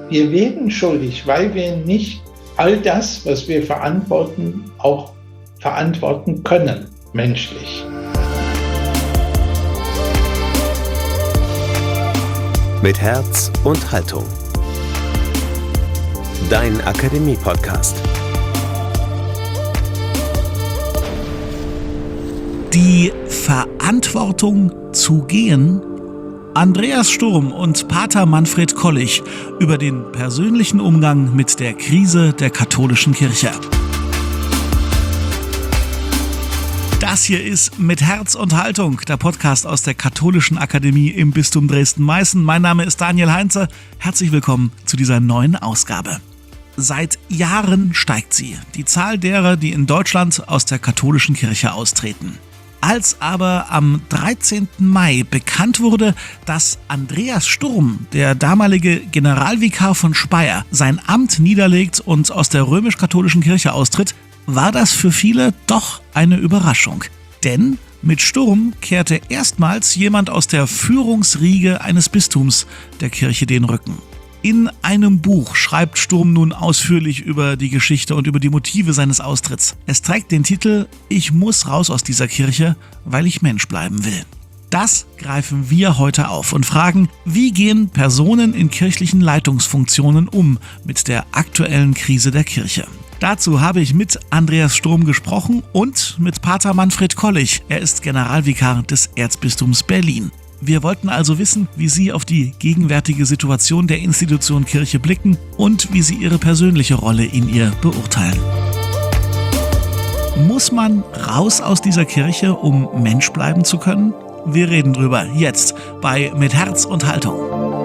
Wir werden schuldig, weil wir nicht all das, was wir verantworten, auch verantworten können, menschlich. Mit Herz und Haltung. Dein Akademie-Podcast. Die Verantwortung zu gehen. Andreas Sturm und Pater Manfred Kollich über den persönlichen Umgang mit der Krise der katholischen Kirche. Das hier ist Mit Herz und Haltung, der Podcast aus der Katholischen Akademie im Bistum Dresden-Meißen. Mein Name ist Daniel Heinze. Herzlich willkommen zu dieser neuen Ausgabe. Seit Jahren steigt sie, die Zahl derer, die in Deutschland aus der katholischen Kirche austreten. Als aber am 13. Mai bekannt wurde, dass Andreas Sturm, der damalige Generalvikar von Speyer, sein Amt niederlegt und aus der römisch-katholischen Kirche austritt, war das für viele doch eine Überraschung. Denn mit Sturm kehrte erstmals jemand aus der Führungsriege eines Bistums der Kirche den Rücken. In einem Buch schreibt Sturm nun ausführlich über die Geschichte und über die Motive seines Austritts. Es trägt den Titel »Ich muss raus aus dieser Kirche, weil ich Mensch bleiben will«. Das greifen wir heute auf und fragen, wie gehen Personen in kirchlichen Leitungsfunktionen um mit der aktuellen Krise der Kirche? Dazu habe ich mit Andreas Sturm gesprochen und mit Pater Manfred Kollich. Er ist Generalvikar des Erzbistums Berlin. Wir wollten also wissen, wie Sie auf die gegenwärtige Situation der Institution Kirche blicken und wie Sie Ihre persönliche Rolle in ihr beurteilen. Muss man raus aus dieser Kirche, um Mensch bleiben zu können? Wir reden drüber jetzt bei Mit Herz und Haltung.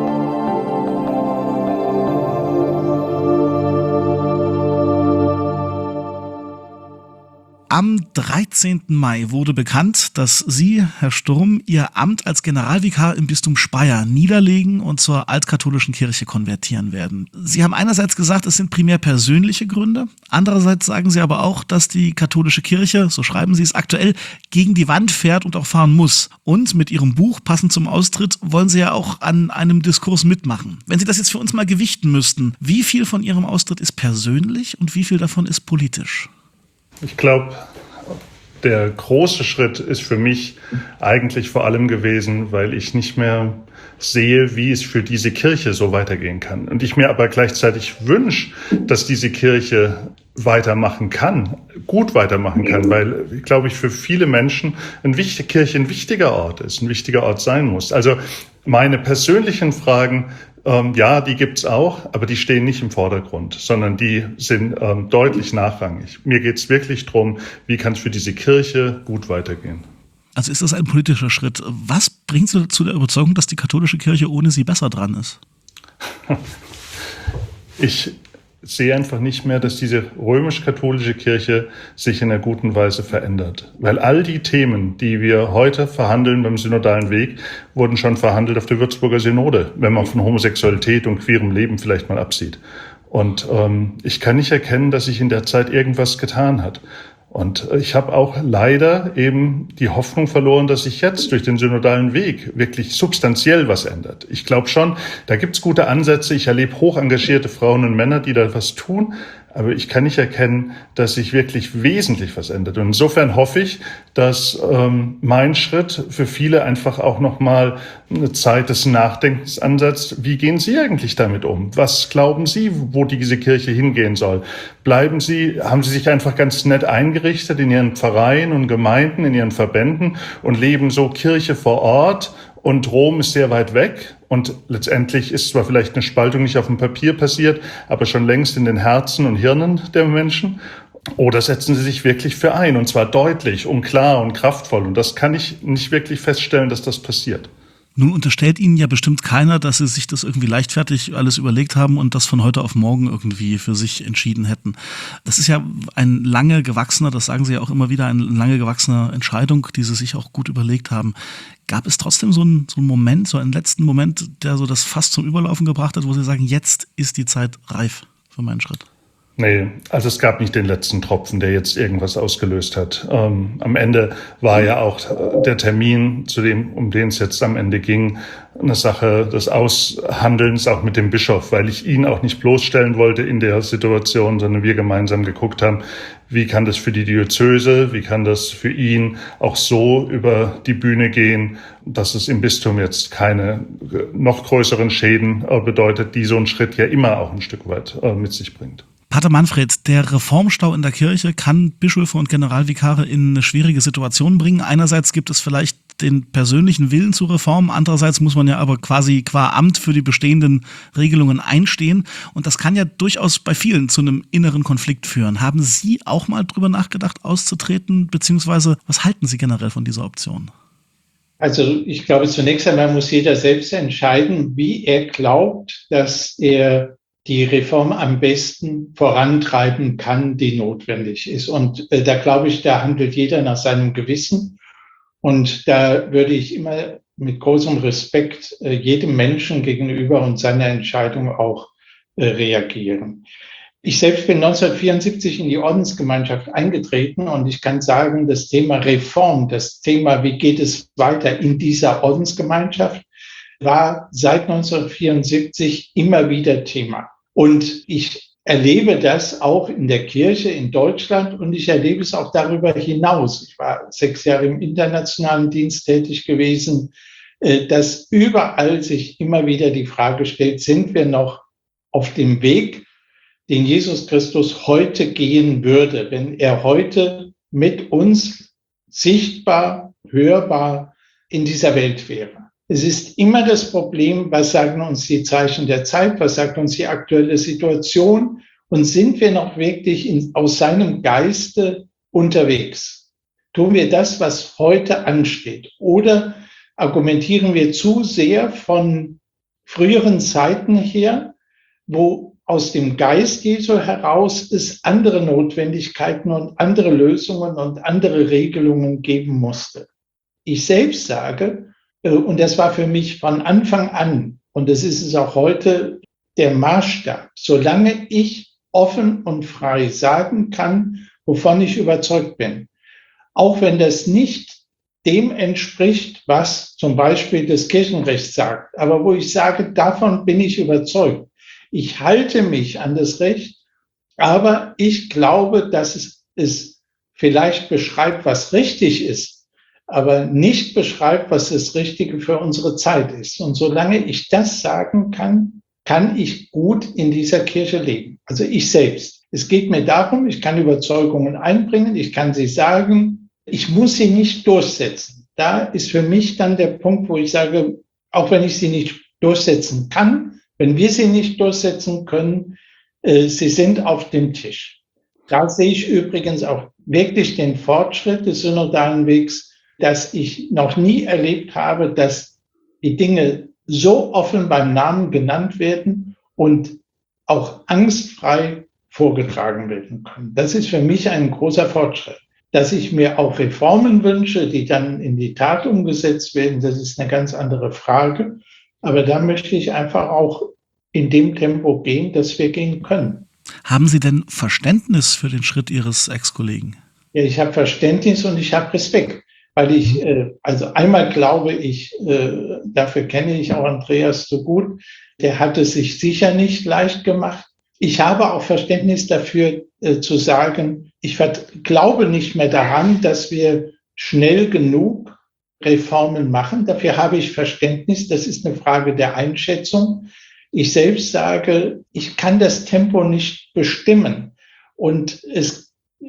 Am 13. Mai wurde bekannt, dass Sie, Herr Sturm, Ihr Amt als Generalvikar im Bistum Speyer niederlegen und zur altkatholischen Kirche konvertieren werden. Sie haben einerseits gesagt, es sind primär persönliche Gründe. Andererseits sagen Sie aber auch, dass die katholische Kirche, so schreiben Sie es aktuell, gegen die Wand fährt und auch fahren muss. Und mit Ihrem Buch, passend zum Austritt, wollen Sie ja auch an einem Diskurs mitmachen. Wenn Sie das jetzt für uns mal gewichten müssten, wie viel von Ihrem Austritt ist persönlich und wie viel davon ist politisch? Ich glaube, der große Schritt ist für mich eigentlich vor allem gewesen, weil ich nicht mehr sehe, wie es für diese Kirche so weitergehen kann. Und ich mir aber gleichzeitig wünsche, dass diese Kirche weitermachen kann, gut weitermachen kann, weil, glaube ich, für viele Menschen Kirche ein wichtiger Ort ist, ein wichtiger Ort sein muss. Also meine persönlichen Fragen, ja, die gibt's auch, aber die stehen nicht im Vordergrund, sondern die sind deutlich nachrangig. Mir geht's wirklich drum, wie kann es für diese Kirche gut weitergehen. Also ist das ein politischer Schritt. Was bringt Sie zu der Überzeugung, dass die katholische Kirche ohne Sie besser dran ist? Ich sehe einfach nicht mehr, dass diese römisch-katholische Kirche sich in einer guten Weise verändert. Weil all die Themen, die wir heute verhandeln beim synodalen Weg, wurden schon verhandelt auf der Würzburger Synode, wenn man von Homosexualität und queerem Leben vielleicht mal absieht. Und ich kann nicht erkennen, dass sich in der Zeit irgendwas getan hat. Und ich habe auch leider eben die Hoffnung verloren, dass sich jetzt durch den synodalen Weg wirklich substanziell was ändert. Ich glaube schon, da gibt's gute Ansätze. Ich erlebe hoch engagierte Frauen und Männer, die da was tun. Aber ich kann nicht erkennen, dass sich wirklich wesentlich was ändert. Und insofern hoffe ich, dass mein Schritt für viele einfach auch nochmal eine Zeit des Nachdenkens ansetzt. Wie gehen Sie eigentlich damit um? Was glauben Sie, wo diese Kirche hingehen soll? Haben Sie sich einfach ganz nett eingerichtet in Ihren Pfarreien und Gemeinden, in Ihren Verbänden und leben so Kirche vor Ort? Und Rom ist sehr weit weg und letztendlich ist zwar vielleicht eine Spaltung nicht auf dem Papier passiert, aber schon längst in den Herzen und Hirnen der Menschen. Oder setzen Sie sich wirklich für ein, und zwar deutlich und klar und kraftvoll. Und das kann ich nicht wirklich feststellen, dass das passiert. Nun unterstellt Ihnen ja bestimmt keiner, dass Sie sich das irgendwie leichtfertig alles überlegt haben und das von heute auf morgen irgendwie für sich entschieden hätten. Das ist ja ein lange gewachsener, das sagen Sie ja auch immer wieder, eine lange gewachsene Entscheidung, die Sie sich auch gut überlegt haben. Gab es trotzdem so einen Moment, so einen letzten Moment, der so das Fass zum Überlaufen gebracht hat, wo Sie sagen, jetzt ist die Zeit reif für meinen Schritt? Nee, also es gab nicht den letzten Tropfen, der jetzt irgendwas ausgelöst hat. Am Ende war ja auch der Termin, um den es jetzt am Ende ging, eine Sache des Aushandelns auch mit dem Bischof, weil ich ihn auch nicht bloßstellen wollte in der Situation, sondern wir gemeinsam geguckt haben, wie kann das für die Diözese, wie kann das für ihn auch so über die Bühne gehen, dass es im Bistum jetzt keine noch größeren Schäden bedeutet, die so ein Schritt ja immer auch ein Stück weit mit sich bringt. Pater Manfred, der Reformstau in der Kirche kann Bischöfe und Generalvikare in eine schwierige Situation bringen. Einerseits gibt es vielleicht den persönlichen Willen zur Reform, andererseits muss man ja aber quasi qua Amt für die bestehenden Regelungen einstehen. Und das kann ja durchaus bei vielen zu einem inneren Konflikt führen. Haben Sie auch mal drüber nachgedacht, auszutreten, beziehungsweise was halten Sie generell von dieser Option? Also ich glaube, zunächst einmal muss jeder selbst entscheiden, wie er glaubt, dass er die Reform am besten vorantreiben kann, die notwendig ist. Und da glaube ich, da handelt jeder nach seinem Gewissen. Und da würde ich immer mit großem Respekt jedem Menschen gegenüber und seiner Entscheidung auch reagieren. Ich selbst bin 1974 in die Ordensgemeinschaft eingetreten und ich kann sagen, das Thema Reform, das Thema, wie geht es weiter in dieser Ordensgemeinschaft, war seit 1974 immer wieder Thema. Und ich erlebe das auch in der Kirche in Deutschland und ich erlebe es auch darüber hinaus. Ich war 6 Jahre im internationalen Dienst tätig gewesen, dass überall sich immer wieder die Frage stellt, sind wir noch auf dem Weg, den Jesus Christus heute gehen würde, wenn er heute mit uns sichtbar, hörbar in dieser Welt wäre. Es ist immer das Problem, was sagen uns die Zeichen der Zeit, was sagt uns die aktuelle Situation und sind wir noch wirklich aus seinem Geiste unterwegs? Tun wir das, was heute ansteht? Oder argumentieren wir zu sehr von früheren Zeiten her, wo aus dem Geist Jesu heraus es andere Notwendigkeiten und andere Lösungen und andere Regelungen geben musste? Ich selbst sage, und das war für mich von Anfang an, und das ist es auch heute, der Maßstab. Solange ich offen und frei sagen kann, wovon ich überzeugt bin, auch wenn das nicht dem entspricht, was zum Beispiel das Kirchenrecht sagt, aber wo ich sage, davon bin ich überzeugt. Ich halte mich an das Recht, aber ich glaube, dass es vielleicht beschreibt, was richtig ist, aber nicht beschreibt, was das Richtige für unsere Zeit ist. Und solange ich das sagen kann, kann ich gut in dieser Kirche leben. Also ich selbst. Es geht mir darum, ich kann Überzeugungen einbringen, ich kann sie sagen, ich muss sie nicht durchsetzen. Da ist für mich dann der Punkt, wo ich sage, auch wenn ich sie nicht durchsetzen kann, wenn wir sie nicht durchsetzen können, sie sind auf dem Tisch. Da sehe ich übrigens auch wirklich den Fortschritt des synodalen Wegs, dass ich noch nie erlebt habe, dass die Dinge so offen beim Namen genannt werden und auch angstfrei vorgetragen werden können. Das ist für mich ein großer Fortschritt. Dass ich mir auch Reformen wünsche, die dann in die Tat umgesetzt werden, das ist eine ganz andere Frage. Aber da möchte ich einfach auch in dem Tempo gehen, dass wir gehen können. Haben Sie denn Verständnis für den Schritt Ihres Ex-Kollegen? Ja, ich habe Verständnis und ich habe Respekt. Weil ich, also einmal glaube ich, dafür kenne ich auch Andreas so gut, der hat es sich sicher nicht leicht gemacht. Ich habe auch Verständnis dafür zu sagen, ich glaube nicht mehr daran, dass wir schnell genug Reformen machen. Dafür habe ich Verständnis. Das ist eine Frage der Einschätzung. Ich selbst sage, ich kann das Tempo nicht bestimmen. Und es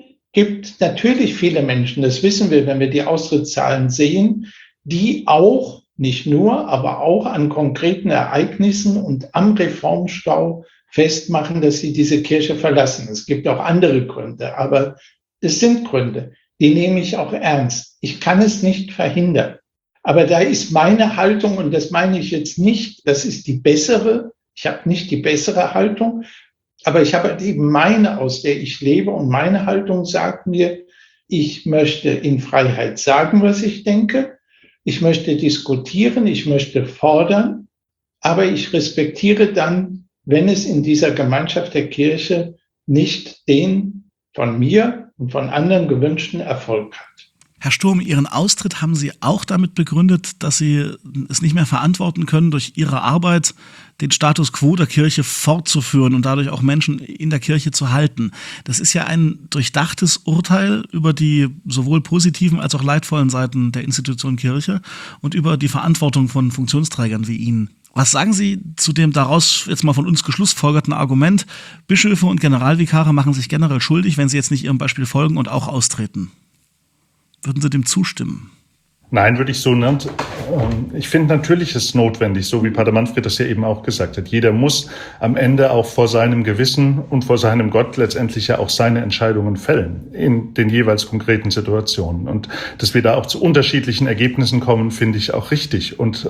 gibt natürlich viele Menschen, das wissen wir, wenn wir die Austrittszahlen sehen, die auch, nicht nur, aber auch an konkreten Ereignissen und am Reformstau festmachen, dass sie diese Kirche verlassen. Es gibt auch andere Gründe, aber es sind Gründe, die nehme ich auch ernst. Ich kann es nicht verhindern. Aber da ist meine Haltung, und das meine ich jetzt nicht, das ist die bessere, ich habe nicht die bessere Haltung, aber ich habe eben meine, aus der ich lebe, und meine Haltung sagt mir, ich möchte in Freiheit sagen, was ich denke, ich möchte diskutieren, ich möchte fordern, aber ich respektiere dann, wenn es in dieser Gemeinschaft der Kirche nicht den von mir und von anderen gewünschten Erfolg hat. Herr Sturm, Ihren Austritt haben Sie auch damit begründet, dass Sie es nicht mehr verantworten können, durch Ihre Arbeit den Status quo der Kirche fortzuführen und dadurch auch Menschen in der Kirche zu halten. Das ist ja ein durchdachtes Urteil über die sowohl positiven als auch leidvollen Seiten der Institution Kirche und über die Verantwortung von Funktionsträgern wie Ihnen. Was sagen Sie zu dem daraus jetzt mal von uns geschlussfolgerten Argument, Bischöfe und Generalvikare machen sich generell schuldig, wenn sie jetzt nicht Ihrem Beispiel folgen und auch austreten? Würden Sie dem zustimmen? Nein, würde ich so nicht. Ich finde natürlich ist es notwendig, so wie Pater Manfred das ja eben auch gesagt hat. Jeder muss am Ende auch vor seinem Gewissen und vor seinem Gott letztendlich ja auch seine Entscheidungen fällen in den jeweils konkreten Situationen. Und dass wir da auch zu unterschiedlichen Ergebnissen kommen, finde ich auch richtig. Und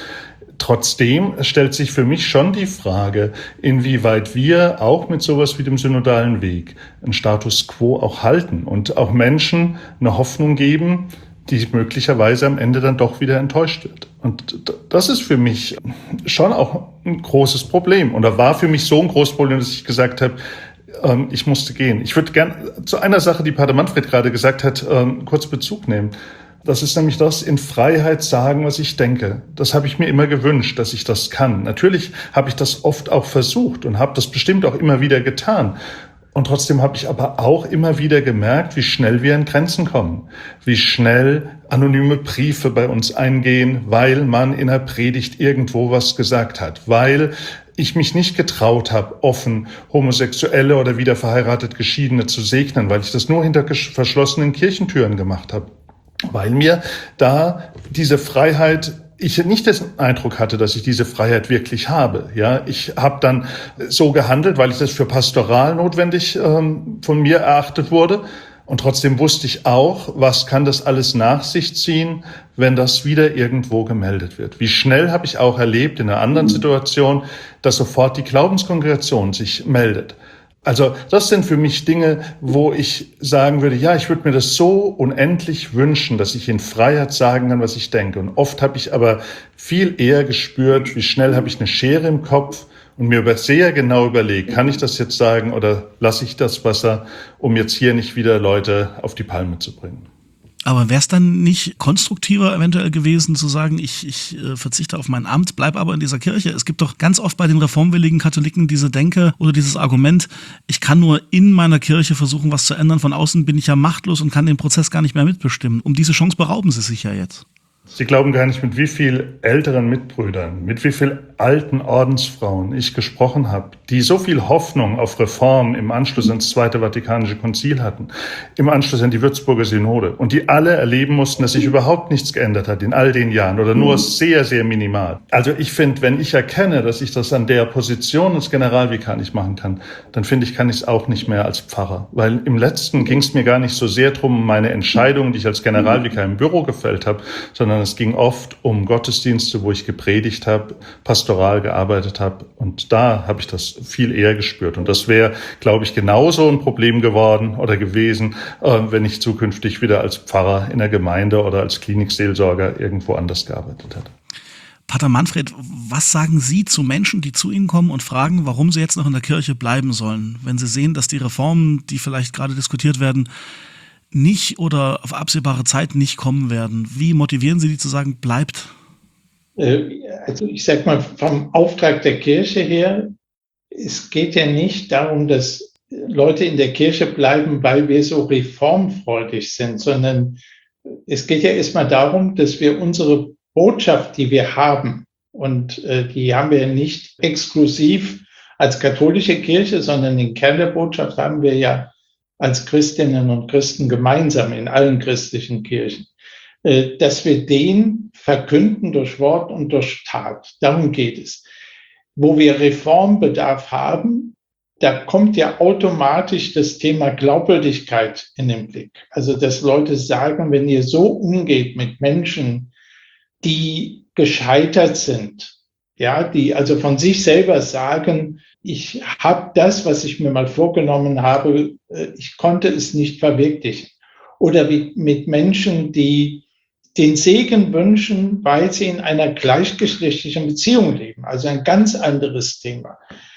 trotzdem stellt sich für mich schon die Frage, inwieweit wir auch mit sowas wie dem synodalen Weg einen Status quo auch halten und auch Menschen eine Hoffnung geben, die möglicherweise am Ende dann doch wieder enttäuscht wird. Und das ist für mich schon auch ein großes Problem. Und da war für mich so ein großes Problem, dass ich gesagt habe, ich musste gehen. Ich würde gern zu einer Sache, die Pater Manfred gerade gesagt hat, kurz Bezug nehmen. Das ist nämlich das, in Freiheit sagen, was ich denke. Das habe ich mir immer gewünscht, dass ich das kann. Natürlich habe ich das oft auch versucht und habe das bestimmt auch immer wieder getan. Und trotzdem habe ich aber auch immer wieder gemerkt, wie schnell wir an Grenzen kommen, wie schnell anonyme Briefe bei uns eingehen, weil man in einer Predigt irgendwo was gesagt hat, weil ich mich nicht getraut habe, offen Homosexuelle oder wieder verheiratet Geschiedene zu segnen, weil ich das nur hinter verschlossenen Kirchentüren gemacht habe, weil mir da diese Freiheit, ich nicht den Eindruck hatte, dass ich diese Freiheit wirklich habe. Ja, ich habe dann so gehandelt, weil ich das für pastoral notwendig von mir erachtet wurde. Und trotzdem wusste ich auch, was kann das alles nach sich ziehen, wenn das wieder irgendwo gemeldet wird. Wie schnell habe ich auch erlebt in einer anderen Situation, dass sofort die Glaubenskongregation sich meldet. Also das sind für mich Dinge, wo ich sagen würde, ja, ich würde mir das so unendlich wünschen, dass ich in Freiheit sagen kann, was ich denke. Und oft habe ich aber viel eher gespürt, wie schnell habe ich eine Schere im Kopf und mir sehr genau überlegt, kann ich das jetzt sagen oder lasse ich das besser, um jetzt hier nicht wieder Leute auf die Palme zu bringen. Aber wäre es dann nicht konstruktiver eventuell gewesen zu sagen, ich verzichte auf mein Amt, bleib aber in dieser Kirche? Es gibt doch ganz oft bei den reformwilligen Katholiken diese Denke oder dieses Argument, ich kann nur in meiner Kirche versuchen, was zu ändern. Von außen bin ich ja machtlos und kann den Prozess gar nicht mehr mitbestimmen. Um diese Chance berauben Sie sich ja jetzt. Sie glauben gar nicht, mit wie viel älteren Mitbrüdern, mit wie viel alten Ordensfrauen ich gesprochen habe, die so viel Hoffnung auf Reform im Anschluss ans Zweite Vatikanische Konzil hatten, im Anschluss an die Würzburger Synode und die alle erleben mussten, dass sich überhaupt nichts geändert hat in all den Jahren oder nur sehr, sehr minimal. Also ich finde, wenn ich erkenne, dass ich das an der Position als Generalvikar nicht machen kann, dann finde ich, kann ich es auch nicht mehr als Pfarrer. Weil im Letzten ging es mir gar nicht so sehr darum, meine Entscheidungen, die ich als Generalvikar im Büro gefällt habe, sondern es ging oft um Gottesdienste, wo ich gepredigt habe, pastoral gearbeitet habe. Und da habe ich das viel eher gespürt. Und das wäre, glaube ich, genauso ein Problem geworden oder gewesen, wenn ich zukünftig wieder als Pfarrer in der Gemeinde oder als Klinikseelsorger irgendwo anders gearbeitet hätte. Pater Manfred, was sagen Sie zu Menschen, die zu Ihnen kommen und fragen, warum sie jetzt noch in der Kirche bleiben sollen, wenn sie sehen, dass die Reformen, die vielleicht gerade diskutiert werden, nicht oder auf absehbare Zeit nicht kommen werden? Wie motivieren Sie die zu sagen, bleibt? Also ich sag mal, vom Auftrag der Kirche her, es geht ja nicht darum, dass Leute in der Kirche bleiben, weil wir so reformfreudig sind, sondern es geht ja erstmal darum, dass wir unsere Botschaft, die wir haben, und die haben wir nicht exklusiv als katholische Kirche, sondern den Kern der Botschaft haben wir ja als Christinnen und Christen gemeinsam in allen christlichen Kirchen, dass wir den verkünden durch Wort und durch Tat. Darum geht es. Wo wir Reformbedarf haben, da kommt ja automatisch das Thema Glaubwürdigkeit in den Blick. Also, dass Leute sagen, wenn ihr so umgeht mit Menschen, die gescheitert sind, ja, die also von sich selber sagen, ich habe das, was ich mir mal vorgenommen habe, ich konnte es nicht verwirklichen. Oder wie mit Menschen, die den Segen wünschen, weil sie in einer gleichgeschlechtlichen Beziehung leben. Also ein ganz anderes Thema.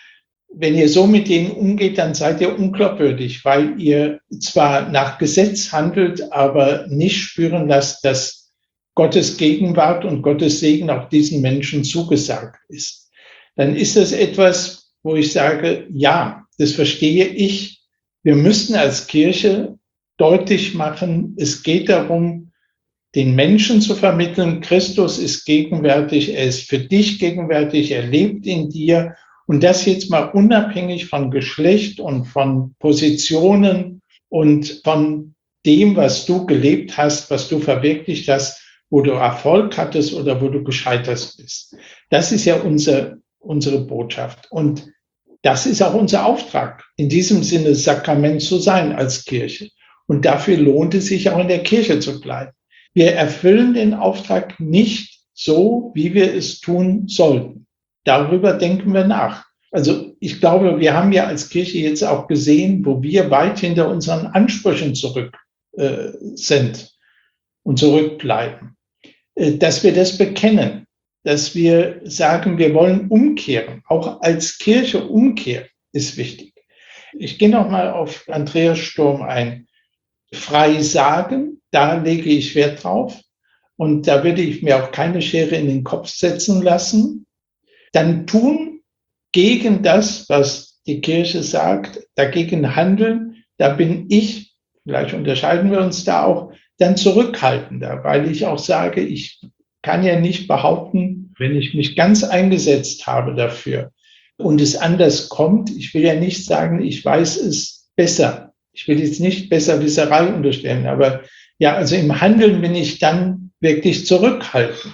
wenn ihr so mit denen umgeht, dann seid ihr unglaubwürdig, weil ihr zwar nach Gesetz handelt, aber nicht spüren lasst, dass Gottes Gegenwart und Gottes Segen auch diesen Menschen zugesagt ist. Dann ist das etwas, wo ich sage, ja, das verstehe ich. Wir müssen als Kirche deutlich machen, es geht darum, den Menschen zu vermitteln, Christus ist gegenwärtig, er ist für dich gegenwärtig, er lebt in dir. Und das jetzt mal unabhängig von Geschlecht und von Positionen und von dem, was du gelebt hast, was du verwirklicht hast, wo du Erfolg hattest oder wo du gescheitert bist. Das ist ja unsere Botschaft. Und das ist auch unser Auftrag, in diesem Sinne Sakrament zu sein als Kirche. Und dafür lohnt es sich auch in der Kirche zu bleiben. Wir erfüllen den Auftrag nicht so, wie wir es tun sollten. Darüber denken wir nach. Also ich glaube, wir haben ja als Kirche jetzt auch gesehen, wo wir weit hinter unseren Ansprüchen zurück sind und zurückbleiben, dass wir das bekennen, dass wir sagen, wir wollen umkehren. Auch als Kirche umkehren ist wichtig. Ich gehe noch mal auf Andreas Sturm ein. Frei sagen, da lege ich Wert drauf. Und da würde ich mir auch keine Schere in den Kopf setzen lassen. Dann tun gegen das, was die Kirche sagt, dagegen handeln. Da bin ich, vielleicht unterscheiden wir uns da auch, dann zurückhaltender, weil ich auch sage, ich kann ja nicht behaupten, wenn ich mich ganz eingesetzt habe dafür und es anders kommt, ich will ja nicht sagen, ich weiß es besser. Ich will jetzt nicht Besserwisserei unterstellen, aber ja, also im Handeln bin ich dann wirklich zurückhaltend.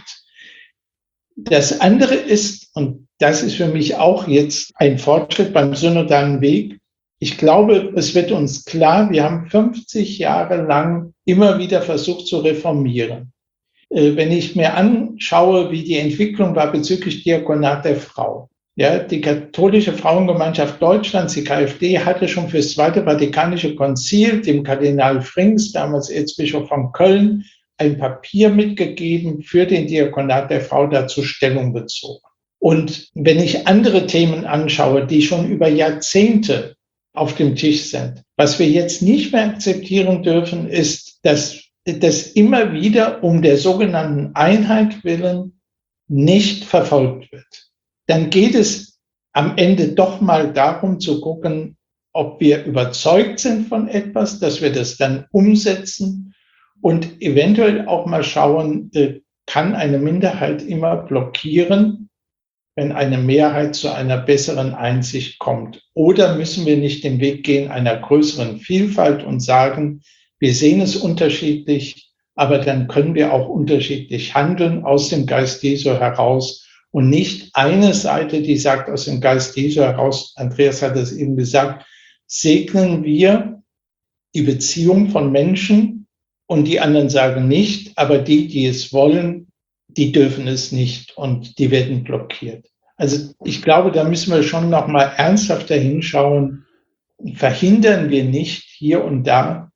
Das andere ist, und das ist für mich auch jetzt ein Fortschritt beim synodalen Weg, ich glaube, es wird uns klar, wir haben 50 Jahre lang immer wieder versucht zu reformieren. Wenn ich mir anschaue, wie die Entwicklung war bezüglich Diakonat der Frau. Ja, die Katholische Frauengemeinschaft Deutschlands, die KfD, hatte schon für das Zweite Vatikanische Konzil dem Kardinal Frings, damals Erzbischof von Köln, ein Papier mitgegeben für den Diakonat der Frau, dazu Stellung bezogen. Und wenn ich andere Themen anschaue, die schon über Jahrzehnte auf dem Tisch sind, was wir jetzt nicht mehr akzeptieren dürfen, ist, dass das immer wieder um der sogenannten Einheit willen nicht verfolgt wird. Dann geht es am Ende doch mal darum zu gucken, ob wir überzeugt sind von etwas, dass wir das dann umsetzen und eventuell auch mal schauen, kann eine Minderheit immer blockieren, wenn eine Mehrheit zu einer besseren Einsicht kommt? Oder müssen wir nicht den Weg gehen einer größeren Vielfalt und sagen, wir sehen es unterschiedlich, aber dann können wir auch unterschiedlich handeln aus dem Geist Jesu heraus und nicht eine Seite, die sagt aus dem Geist Jesu heraus, Andreas hat es eben gesagt, segnen wir die Beziehung von Menschen und die anderen sagen nicht, aber die es wollen, die dürfen es nicht und die werden blockiert. Also ich glaube, da müssen wir schon noch mal ernsthafter hinschauen. Verhindern wir nicht hier und da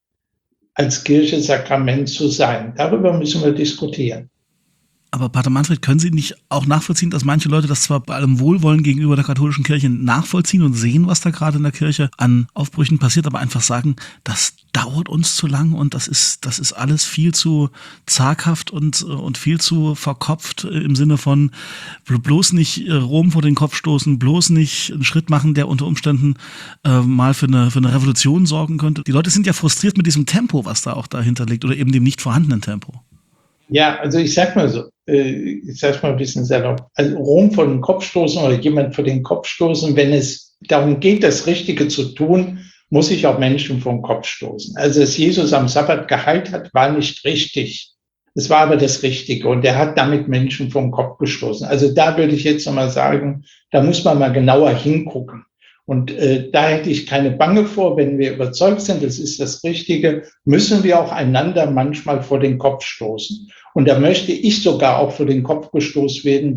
als Kirche Sakrament zu sein. Darüber müssen wir diskutieren. Aber Pater Manfred, können Sie nicht auch nachvollziehen, dass manche Leute das zwar bei allem Wohlwollen gegenüber der katholischen Kirche nachvollziehen und sehen, was da gerade in der Kirche an Aufbrüchen passiert, aber einfach sagen, das dauert uns zu lang und das ist alles viel zu zaghaft und viel zu verkopft im Sinne von bloß nicht Rom vor den Kopf stoßen, bloß nicht einen Schritt machen, der unter Umständen mal für eine Revolution sorgen könnte. Die Leute sind ja frustriert mit diesem Tempo, was da auch dahinter liegt oder eben dem nicht vorhandenen Tempo. Ja, also ich sag mal so, ich sag's mal ein bisschen salopp, also Rom vor den Kopf stoßen oder jemand vor den Kopf stoßen, wenn es darum geht, das Richtige zu tun, muss ich auch Menschen vor den Kopf stoßen. Also dass Jesus am Sabbat geheilt hat, war nicht richtig. Es war aber das Richtige und er hat damit Menschen vor den Kopf gestoßen. Also da würde ich jetzt nochmal sagen, da muss man mal genauer hingucken. Und da hätte ich keine Bange vor, wenn wir überzeugt sind, das ist das Richtige, müssen wir auch einander manchmal vor den Kopf stoßen. Und da möchte ich sogar auch vor den Kopf gestoßen werden,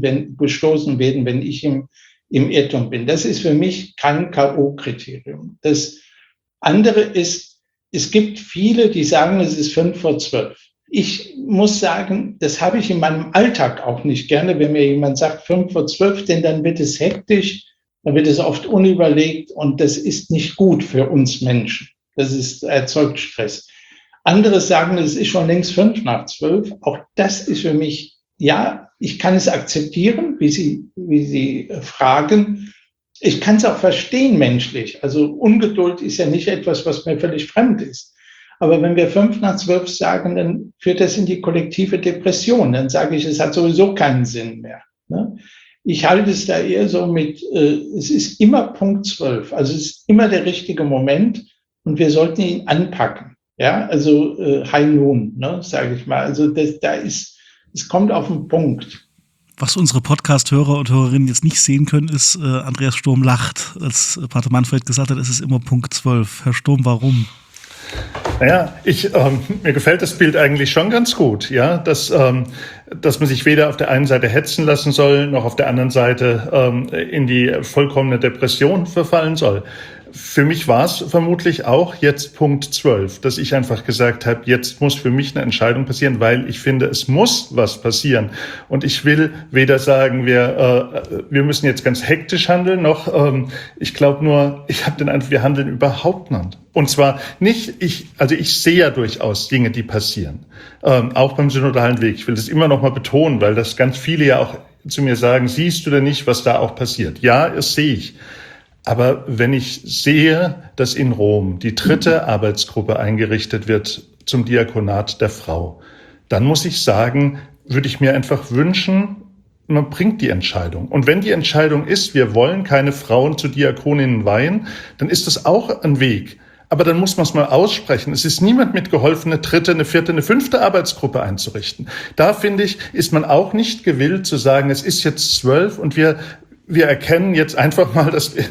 wenn ich im Irrtum bin. Das ist für mich kein K.O.-Kriterium. Das andere ist, es gibt viele, die sagen, es ist 11:55. Ich muss sagen, das habe ich in meinem Alltag auch nicht gerne, wenn mir jemand sagt 11:55, denn dann wird es hektisch. Da wird es oft unüberlegt und das ist nicht gut für uns Menschen. Erzeugt Stress. Andere sagen, es ist schon längst 11:55. Auch das ist für mich, ja, ich kann es akzeptieren, wie Sie fragen. Ich kann es auch verstehen menschlich. Also Ungeduld ist ja nicht etwas, was mir völlig fremd ist. Aber wenn wir 11:55 sagen, dann führt das in die kollektive Depression. Dann sage ich, es hat sowieso keinen Sinn mehr. Ne? Ich halte es da eher so mit, es ist immer Punkt 12. Also es ist immer der richtige Moment und wir sollten ihn anpacken. Ja, also High Noon, ne, sage ich mal. Also es kommt auf den Punkt. Was unsere Podcast-Hörer und Hörerinnen jetzt nicht sehen können, ist, Andreas Sturm lacht, als Pater Manfred gesagt hat, es ist immer Punkt 12. Herr Sturm, warum? Naja, mir gefällt das Bild eigentlich schon ganz gut, ja, dass man sich weder auf der einen Seite hetzen lassen soll, noch auf der anderen Seite in die vollkommene Depression verfallen soll. Für mich war es vermutlich auch jetzt Punkt 12, dass ich einfach gesagt habe, jetzt muss für mich eine Entscheidung passieren, weil ich finde, es muss was passieren. Und ich will weder sagen, wir müssen jetzt ganz hektisch handeln, noch ich glaube nur, ich habe den Eindruck, wir handeln überhaupt nicht. Und zwar nicht, ich sehe ja durchaus Dinge, die passieren, auch beim synodalen Weg. Ich will das immer noch mal betonen, weil das ganz viele ja auch zu mir sagen, siehst du denn nicht, was da auch passiert? Ja, das sehe ich. Aber wenn ich sehe, dass in Rom die 3. Arbeitsgruppe eingerichtet wird zum Diakonat der Frau, dann muss ich sagen, würde ich mir einfach wünschen, man bringt die Entscheidung. Und wenn die Entscheidung ist, wir wollen keine Frauen zu Diakoninnen weihen, dann ist das auch ein Weg. Aber dann muss man es mal aussprechen. Es ist niemand mitgeholfen, eine 3., eine 4., eine 5. Arbeitsgruppe einzurichten. Da, finde ich, ist man auch nicht gewillt zu sagen, es ist jetzt 12 und wir erkennen jetzt einfach mal,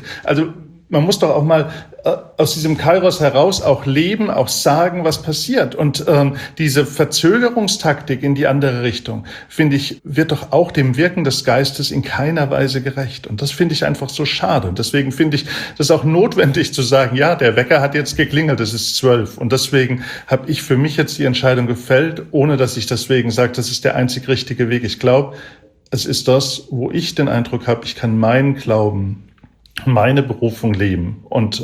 man muss doch auch mal aus diesem Kairos heraus auch leben, auch sagen, was passiert. Und diese Verzögerungstaktik in die andere Richtung, finde ich, wird doch auch dem Wirken des Geistes in keiner Weise gerecht. Und das finde ich einfach so schade. Und deswegen finde ich das auch notwendig zu sagen, ja, der Wecker hat jetzt geklingelt, es ist 12. Und deswegen habe ich für mich jetzt die Entscheidung gefällt, ohne dass ich deswegen sage, das ist der einzig richtige Weg. Ich glaube, es ist das, wo ich den Eindruck habe, ich kann meinen Glauben, meine Berufung leben und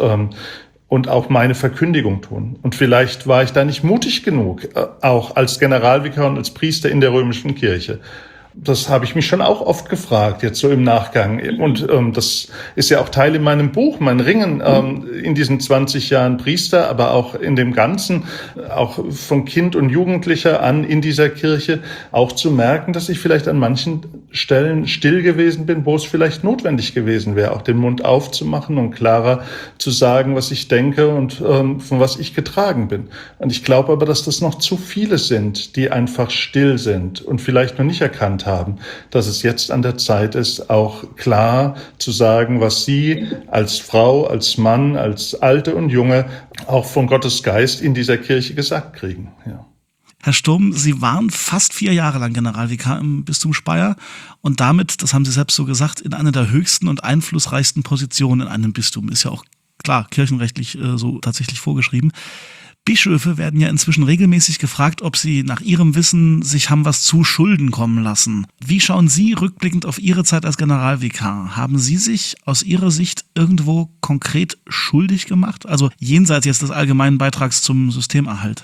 auch meine Verkündigung tun. Und vielleicht war ich da nicht mutig genug, auch als Generalvikar und als Priester in der römischen Kirche. Das habe ich mich schon auch oft gefragt, jetzt so im Nachgang. Und das ist ja auch Teil in meinem Buch, mein Ringen in diesen 20 Jahren Priester, aber auch in dem Ganzen, auch von Kind und Jugendlicher an in dieser Kirche, auch zu merken, dass ich vielleicht an manchen Stellen still gewesen bin, wo es vielleicht notwendig gewesen wäre, auch den Mund aufzumachen und klarer zu sagen, was ich denke und von was ich getragen bin. Und ich glaube aber, dass das noch zu viele sind, die einfach still sind und vielleicht noch nicht erkannt haben, dass es jetzt an der Zeit ist, auch klar zu sagen, was sie als Frau, als Mann, als Alte und Junge auch von Gottes Geist in dieser Kirche gesagt kriegen. Ja. Herr Sturm, Sie waren fast 4 Jahre lang Generalvikar im Bistum Speyer und damit, das haben Sie selbst so gesagt, in einer der höchsten und einflussreichsten Positionen in einem Bistum. Ist ja auch klar, kirchenrechtlich so tatsächlich vorgeschrieben. Bischöfe werden ja inzwischen regelmäßig gefragt, ob sie nach ihrem Wissen sich haben was zu Schulden kommen lassen. Wie schauen Sie rückblickend auf Ihre Zeit als Generalvikar? Haben Sie sich aus Ihrer Sicht irgendwo konkret schuldig gemacht? Also jenseits jetzt des allgemeinen Beitrags zum Systemerhalt?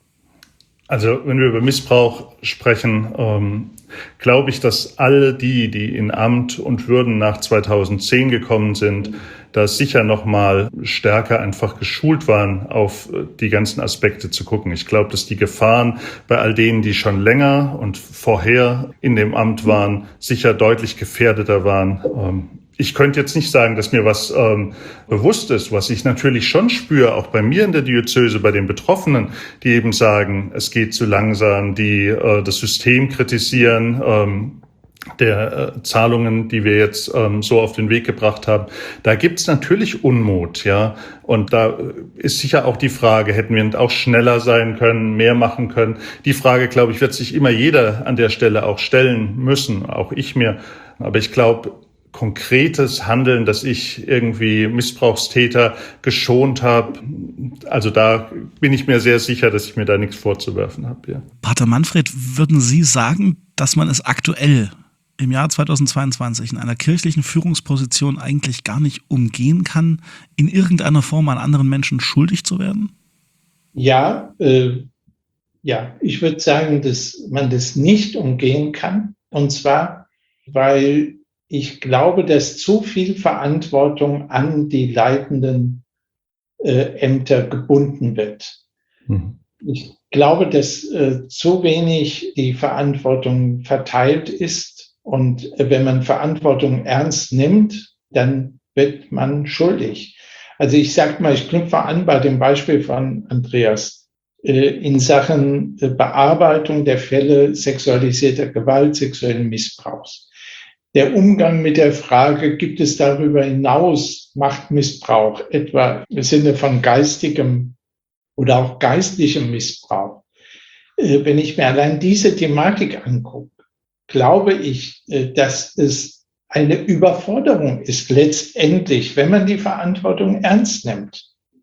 Also wenn wir über Missbrauch sprechen, glaube ich, dass alle die in Amt und Würden nach 2010 gekommen sind, da sicher noch mal stärker einfach geschult waren, auf die ganzen Aspekte zu gucken. Ich glaube, dass die Gefahren bei all denen, die schon länger und vorher in dem Amt waren, sicher deutlich gefährdeter waren. Ich könnte jetzt nicht sagen, dass mir was bewusst ist, was ich natürlich schon spüre, auch bei mir in der Diözese, bei den Betroffenen, die eben sagen, es geht zu langsam, die das System kritisieren, der Zahlungen, die wir jetzt so auf den Weg gebracht haben. Da gibt's natürlich Unmut, ja. Und da ist sicher auch die Frage, hätten wir auch schneller sein können, mehr machen können. Die Frage, glaube ich, wird sich immer jeder an der Stelle auch stellen müssen, auch ich mir. Aber ich glaube, konkretes Handeln, dass ich irgendwie Missbrauchstäter geschont habe, also da bin ich mir sehr sicher, dass ich mir da nichts vorzuwerfen habe. Ja. Pater Manfred, würden Sie sagen, dass man es aktuell im Jahr 2022 in einer kirchlichen Führungsposition eigentlich gar nicht umgehen kann, in irgendeiner Form an anderen Menschen schuldig zu werden? Ja, ich würde sagen, dass man das nicht umgehen kann. Und zwar, weil ich glaube, dass zu viel Verantwortung an die leitenden Ämter gebunden wird. Mhm. Ich glaube, dass zu wenig die Verantwortung verteilt ist. Und wenn man Verantwortung ernst nimmt, dann wird man schuldig. Also ich sage mal, ich knüpfe an bei dem Beispiel von Andreas in Sachen Bearbeitung der Fälle sexualisierter Gewalt, sexuellen Missbrauchs. Der Umgang mit der Frage, gibt es darüber hinaus Machtmissbrauch, etwa im Sinne von geistigem oder auch geistlichem Missbrauch. Wenn ich mir allein diese Thematik angucke, glaube ich, dass es eine Überforderung ist, letztendlich, wenn man die Verantwortung ernst nimmt.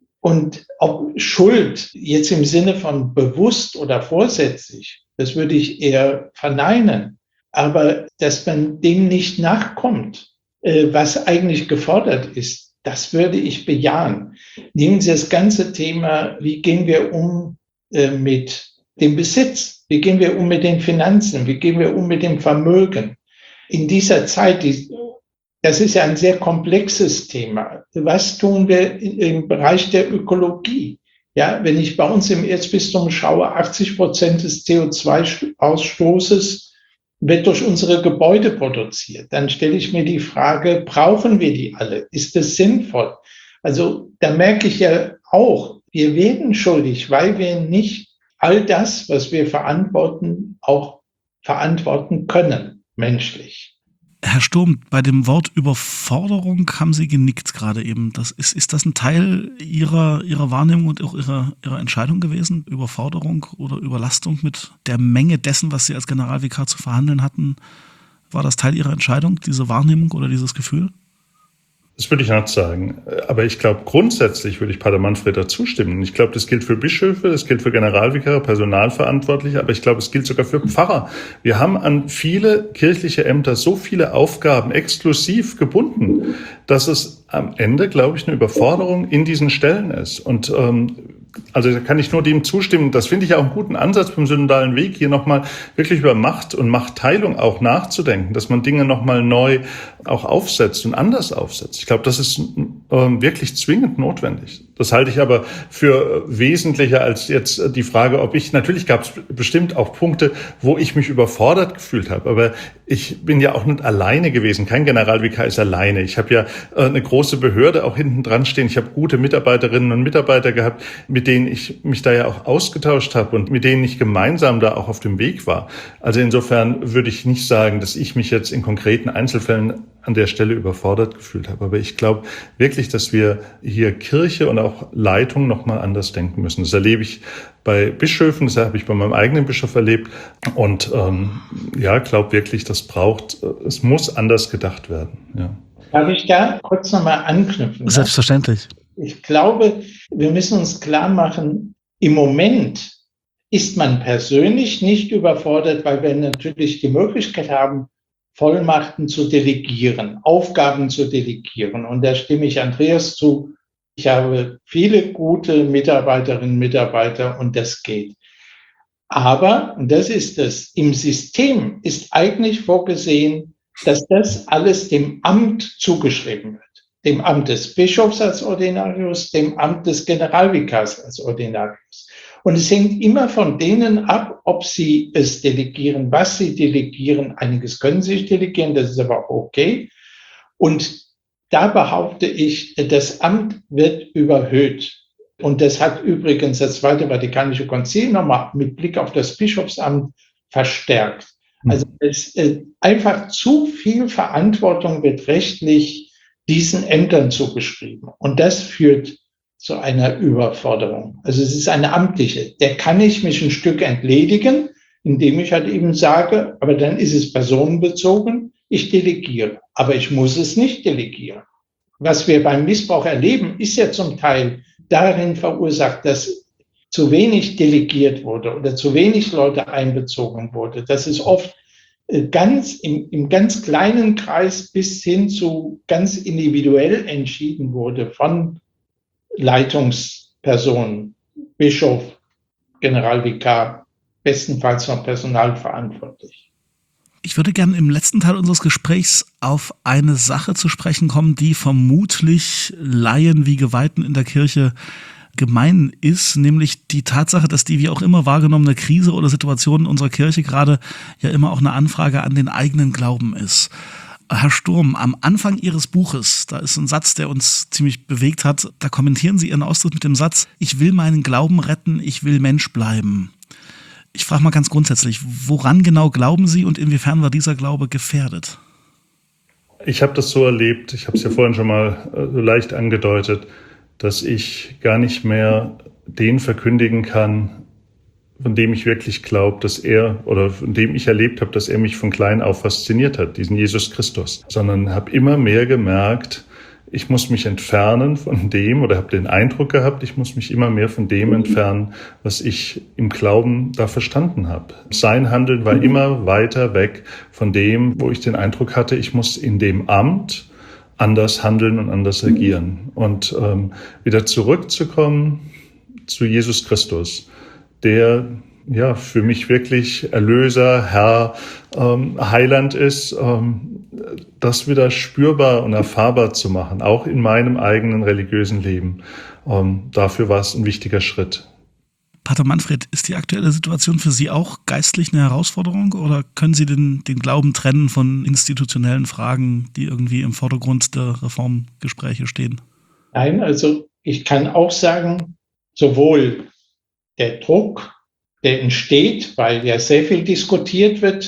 Und ob Schuld jetzt im Sinne von bewusst oder vorsätzlich, das würde ich eher verneinen. Aber dass man dem nicht nachkommt, was eigentlich gefordert ist, das würde ich bejahen. Nehmen Sie das ganze Thema, wie gehen wir um mit dem Besitz? Wie gehen wir um mit den Finanzen? Wie gehen wir um mit dem Vermögen? In dieser Zeit, das ist ja ein sehr komplexes Thema. Was tun wir im Bereich der Ökologie? Ja, wenn ich bei uns im Erzbistum schaue, 80% des CO2-Ausstoßes wird durch unsere Gebäude produziert. Dann stelle ich mir die Frage, brauchen wir die alle? Ist das sinnvoll? Also da merke ich ja auch, wir werden schuldig, weil wir nicht all das, was wir verantworten, auch verantworten können, menschlich. Herr Sturm, bei dem Wort Überforderung haben Sie genickt gerade eben. Ist das ein Teil Ihrer Wahrnehmung und auch Ihrer Entscheidung gewesen? Überforderung oder Überlastung mit der Menge dessen, was Sie als Generalvikar zu verhandeln hatten? War das Teil Ihrer Entscheidung, diese Wahrnehmung oder dieses Gefühl? Das würde ich nicht sagen. Aber ich glaube, grundsätzlich würde ich Pater Manfred da zustimmen. Ich glaube, das gilt für Bischöfe, das gilt für Generalvikare, Personalverantwortliche, aber ich glaube, es gilt sogar für Pfarrer. Wir haben an viele kirchliche Ämter so viele Aufgaben exklusiv gebunden, dass es am Ende, glaube ich, eine Überforderung in diesen Stellen ist. Und also da kann ich nur dem zustimmen. Das finde ich auch einen guten Ansatz beim synodalen Weg, hier nochmal wirklich über Macht und Machtteilung auch nachzudenken, dass man Dinge nochmal neu auch aufsetzt und anders aufsetzt. Ich glaube, das ist wirklich zwingend notwendig. Das halte ich aber für wesentlicher als jetzt die Frage, natürlich gab es bestimmt auch Punkte, wo ich mich überfordert gefühlt habe. Aber ich bin ja auch nicht alleine gewesen. Kein Generalvikar ist alleine. Ich habe ja eine große Behörde auch hinten dran stehen. Ich habe gute Mitarbeiterinnen und Mitarbeiter gehabt, mit denen ich mich da ja auch ausgetauscht habe und mit denen ich gemeinsam da auch auf dem Weg war. Also insofern würde ich nicht sagen, dass ich mich jetzt in konkreten Einzelfällen an der Stelle überfordert gefühlt habe. Aber ich glaube wirklich, dass wir hier Kirche und auch Leitung nochmal anders denken müssen. Das erlebe ich bei Bischöfen, das habe ich bei meinem eigenen Bischof erlebt. Und glaube wirklich, es muss anders gedacht werden. Ja. Darf ich da kurz nochmal anknüpfen? Selbstverständlich. Ich glaube, wir müssen uns klar machen, im Moment ist man persönlich nicht überfordert, weil wir natürlich die Möglichkeit haben, Vollmachten zu delegieren, Aufgaben zu delegieren. Und da stimme ich Andreas zu. Ich habe viele gute Mitarbeiterinnen und Mitarbeiter und das geht. Aber, und das ist es, im System ist eigentlich vorgesehen, dass das alles dem Amt zugeschrieben wird. Dem Amt des Bischofs als Ordinarius, dem Amt des Generalvikars als Ordinarius. Und es hängt immer von denen ab, ob sie es delegieren, was sie delegieren. Einiges können sie delegieren, das ist aber auch okay. Und da behaupte ich, das Amt wird überhöht. Und das hat übrigens das Zweite Vatikanische Konzil nochmal mit Blick auf das Bischofsamt verstärkt. Also es einfach zu viel Verantwortung wird rechtlich diesen Ämtern zugeschrieben. Und das führt zu einer Überforderung. Also es ist eine amtliche. Der kann ich mich ein Stück entledigen, indem ich halt eben sage, aber dann ist es personenbezogen, ich delegiere. Aber ich muss es nicht delegieren. Was wir beim Missbrauch erleben, ist ja zum Teil darin verursacht, dass zu wenig delegiert wurde oder zu wenig Leute einbezogen wurde. Das ist oft im ganz kleinen Kreis bis hin zu ganz individuell entschieden wurde von Leitungspersonen, Bischof, Generalvikar, bestenfalls noch personalverantwortlich. Ich würde gerne im letzten Teil unseres Gesprächs auf eine Sache zu sprechen kommen, die vermutlich Laien wie Geweihten in der Kirche gemein ist, nämlich die Tatsache, dass die wie auch immer wahrgenommene Krise oder Situation in unserer Kirche gerade ja immer auch eine Anfrage an den eigenen Glauben ist. Herr Sturm, am Anfang Ihres Buches, da ist ein Satz, der uns ziemlich bewegt hat, da kommentieren Sie Ihren Austritt mit dem Satz: Ich will meinen Glauben retten, ich will Mensch bleiben. Ich frage mal ganz grundsätzlich, woran genau glauben Sie und inwiefern war dieser Glaube gefährdet? Ich habe das so erlebt, ich habe es ja vorhin schon mal so leicht angedeutet, dass ich gar nicht mehr den verkündigen kann, von dem ich wirklich glaube, dass oder von dem ich erlebt habe, dass er mich von klein auf fasziniert hat, diesen Jesus Christus. Sondern habe immer mehr gemerkt, ich muss mich entfernen von dem, oder habe den Eindruck gehabt, ich muss mich immer mehr von dem entfernen, was ich im Glauben da verstanden habe. Sein Handeln war immer weiter weg von dem, wo ich den Eindruck hatte, ich muss in dem Amt anders handeln und anders agieren. Und wieder zurückzukommen zu Jesus Christus, der ja für mich wirklich Erlöser, Herr, Heiland ist, das wieder spürbar und erfahrbar zu machen, auch in meinem eigenen religiösen Leben. Dafür war es ein wichtiger Schritt. Pater Manfred, ist die aktuelle Situation für Sie auch geistlich eine Herausforderung oder können Sie den Glauben trennen von institutionellen Fragen, die irgendwie im Vordergrund der Reformgespräche stehen? Nein, also ich kann auch sagen, sowohl der Druck, der entsteht, weil ja sehr viel diskutiert wird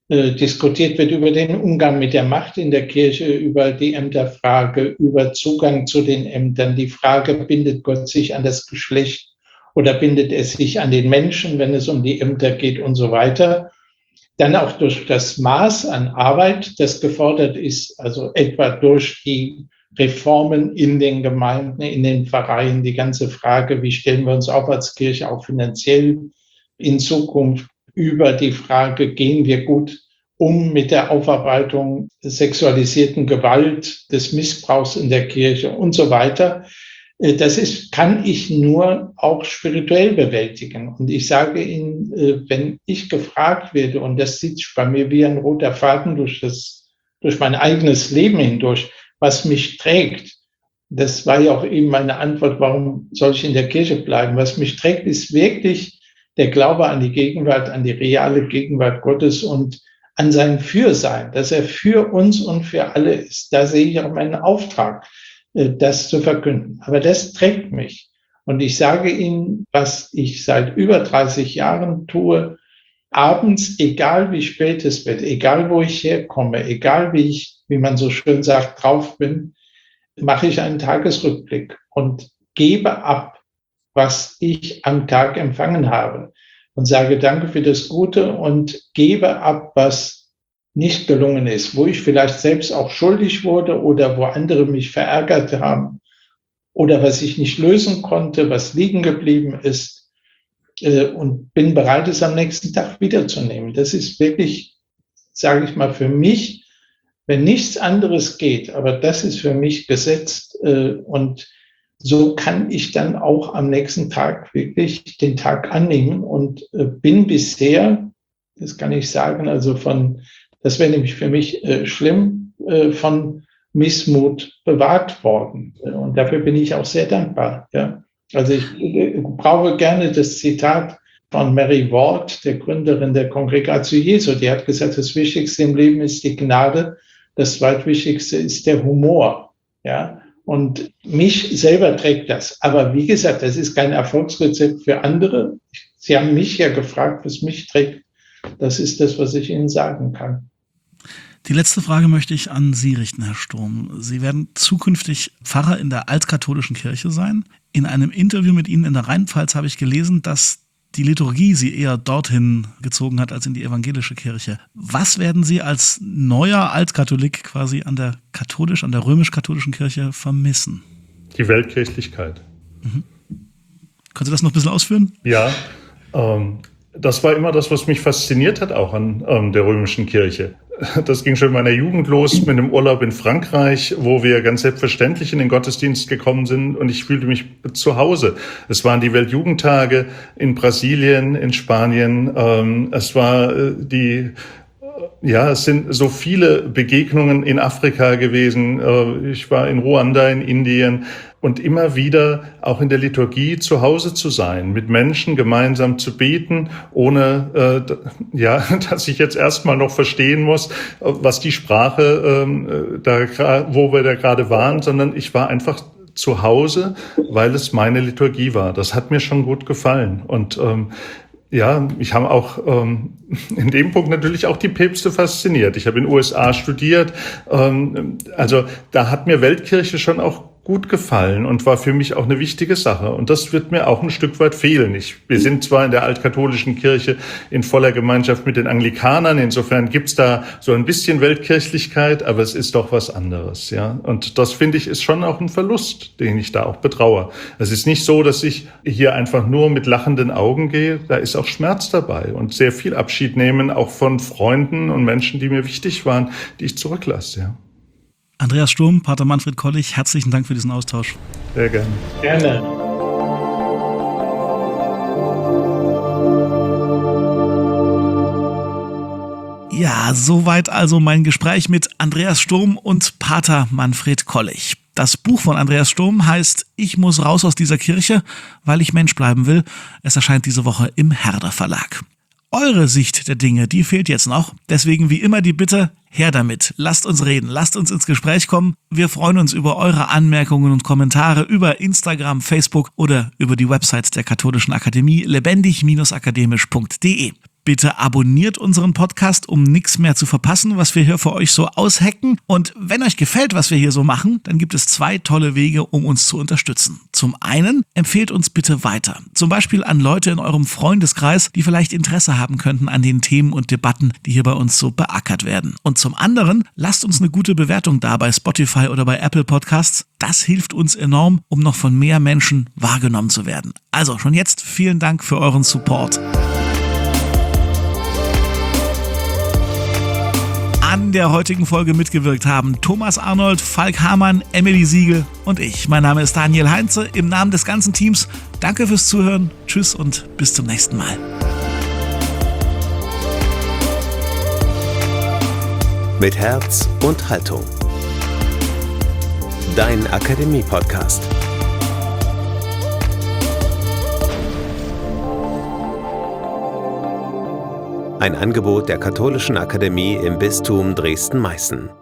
über den Umgang mit der Macht in der Kirche, über die Ämterfrage, über Zugang zu den Ämtern, die Frage, bindet Gott sich an das Geschlecht oder bindet er sich an den Menschen, wenn es um die Ämter geht und so weiter. Dann auch durch das Maß an Arbeit, das gefordert ist, also etwa durch die Reformen in den Gemeinden, in den Pfarreien, die ganze Frage, wie stellen wir uns auf als Kirche auch finanziell in Zukunft, über die Frage, gehen wir gut um mit der Aufarbeitung der sexualisierten Gewalt, des Missbrauchs in der Kirche und so weiter. Kann ich nur auch spirituell bewältigen. Und ich sage Ihnen, wenn ich gefragt werde, und das zieht sich bei mir wie ein roter Faden durch mein eigenes Leben hindurch, was mich trägt, das war ja auch eben meine Antwort, warum soll ich in der Kirche bleiben? Was mich trägt, ist wirklich der Glaube an die Gegenwart, an die reale Gegenwart Gottes und an sein Fürsein, dass er für uns und für alle ist. Da sehe ich auch meinen Auftrag, das zu verkünden. Aber das trägt mich. Und ich sage Ihnen, was ich seit über 30 Jahren tue, abends, egal wie spät es wird, egal wo ich herkomme, egal wie man so schön sagt, drauf bin, mache ich einen Tagesrückblick und gebe ab, was ich am Tag empfangen habe und sage Danke für das Gute und gebe ab, was nicht gelungen ist, wo ich vielleicht selbst auch schuldig wurde oder wo andere mich verärgert haben oder was ich nicht lösen konnte, was liegen geblieben ist, und bin bereit, es am nächsten Tag wiederzunehmen. Das ist wirklich, sage ich mal, für mich, wenn nichts anderes geht, aber das ist für mich gesetzt, und so kann ich dann auch am nächsten Tag wirklich den Tag annehmen und bin bisher, das kann ich sagen, also das wäre nämlich für mich schlimm, von Missmut bewahrt worden. Und dafür bin ich auch sehr dankbar. Ja. Also ich brauche gerne das Zitat von Mary Ward, der Gründerin der Kongregatio Jesu. Die hat gesagt, das Wichtigste im Leben ist die Gnade, das Zweitwichtigste ist der Humor. Ja. Und mich selber trägt das. Aber wie gesagt, das ist kein Erfolgsrezept für andere. Sie haben mich ja gefragt, was mich trägt. Das ist das, was ich Ihnen sagen kann. Die letzte Frage möchte ich an Sie richten, Herr Sturm. Sie werden zukünftig Pfarrer in der altkatholischen Kirche sein. In einem Interview mit Ihnen in der Rheinpfalz habe ich gelesen, dass die Liturgie Sie eher dorthin gezogen hat als in die evangelische Kirche. Was werden Sie als neuer Altkatholik quasi an der römisch-katholischen Kirche vermissen? Die Weltkirchlichkeit. Mhm. Können Sie das noch ein bisschen ausführen? Ja, das war immer das, was mich fasziniert hat, auch an der römischen Kirche. Das ging schon in meiner Jugend los mit einem Urlaub in Frankreich, wo wir ganz selbstverständlich in den Gottesdienst gekommen sind und ich fühlte mich zu Hause. Es waren die Weltjugendtage in Brasilien, in Spanien. Es war es sind so viele Begegnungen in Afrika gewesen. Ich war in Ruanda, in Indien. Und immer wieder auch in der Liturgie zu Hause zu sein, mit Menschen gemeinsam zu beten, ohne dass ich jetzt erstmal noch verstehen muss, was die Sprache, wo wir da gerade waren, sondern ich war einfach zu Hause, weil es meine Liturgie war. Das hat mir schon gut gefallen. Und ich habe auch in dem Punkt natürlich auch die Päpste fasziniert. Ich habe in den USA studiert. Also da hat mir Weltkirche schon auch gut gefallen und war für mich auch eine wichtige Sache. Und das wird mir auch ein Stück weit fehlen. Wir sind zwar in der altkatholischen Kirche in voller Gemeinschaft mit den Anglikanern, insofern gibt's da so ein bisschen Weltkirchlichkeit, aber es ist doch was anderes, ja. Und das, finde ich, ist schon auch ein Verlust, den ich da auch betraue. Es ist nicht so, dass ich hier einfach nur mit lachenden Augen gehe. Da ist auch Schmerz dabei und sehr viel Abschied nehmen, auch von Freunden und Menschen, die mir wichtig waren, die ich zurücklasse, ja. Andreas Sturm, Pater Manfred Kollich, herzlichen Dank für diesen Austausch. Sehr gerne. Gerne. Ja, soweit also mein Gespräch mit Andreas Sturm und Pater Manfred Kollich. Das Buch von Andreas Sturm heißt Ich muss raus aus dieser Kirche, weil ich Mensch bleiben will. Es erscheint diese Woche im Herder Verlag. Eure Sicht der Dinge, die fehlt jetzt noch. Deswegen wie immer die Bitte, her damit. Lasst uns reden, lasst uns ins Gespräch kommen. Wir freuen uns über eure Anmerkungen und Kommentare über Instagram, Facebook oder über die Website der Katholischen Akademie lebendig-akademisch.de. Bitte abonniert unseren Podcast, um nichts mehr zu verpassen, was wir hier für euch so aushacken. Und wenn euch gefällt, was wir hier so machen, dann gibt es 2 tolle Wege, um uns zu unterstützen. Zum einen, empfehlt uns bitte weiter. Zum Beispiel an Leute in eurem Freundeskreis, die vielleicht Interesse haben könnten an den Themen und Debatten, die hier bei uns so beackert werden. Und zum anderen, lasst uns eine gute Bewertung da bei Spotify oder bei Apple Podcasts. Das hilft uns enorm, um noch von mehr Menschen wahrgenommen zu werden. Also schon jetzt vielen Dank für euren Support. An der heutigen Folge mitgewirkt haben Thomas Arnold, Falk Hamann, Emily Siegel und ich. Mein Name ist Daniel Heinze. Im Namen des ganzen Teams danke fürs Zuhören. Tschüss und bis zum nächsten Mal. Mit Herz und Haltung. Dein Akademie-Podcast. Ein Angebot der Katholischen Akademie im Bistum Dresden-Meißen.